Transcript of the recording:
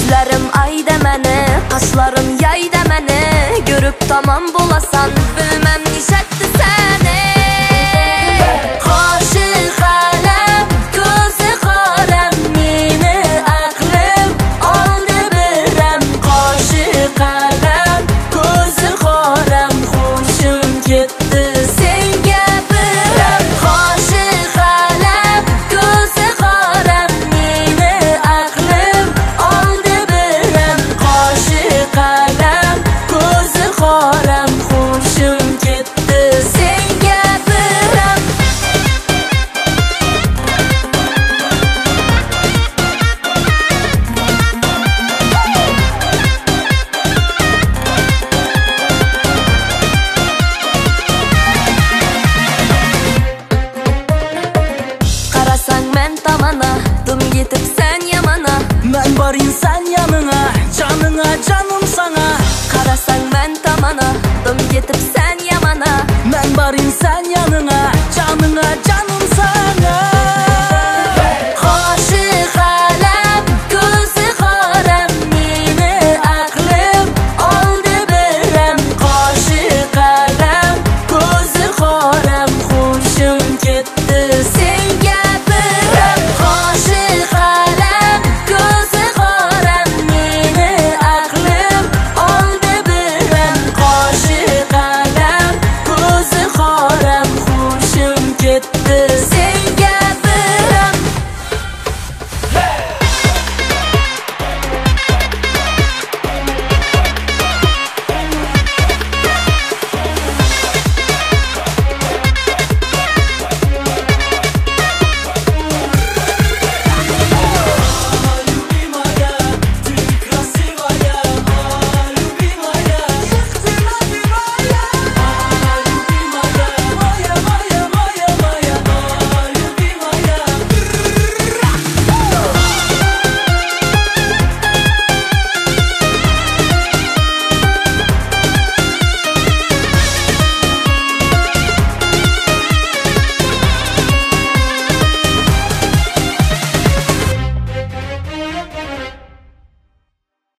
Gözlerim ay demeni, kaşlarım yay demeni. Görüp tamam bulasan, bilmem nişetti seni. Kaşı kalem, gözü kalem, meni aklım aldı birem. Kaşı kalem, gözü kalem, hoşum gitti senge birem. Kaşı kalem, gözü kalem, meni aklım aldı birem. Kaşı kalem, gözü kalem, hoşum gitti senge birem. Karasan men tamana, dım yetip sen yamana. Men barın sen yanına, canına canım sana. Karasan men tamana, dım yetip sen yamana. Men barın sen yanına,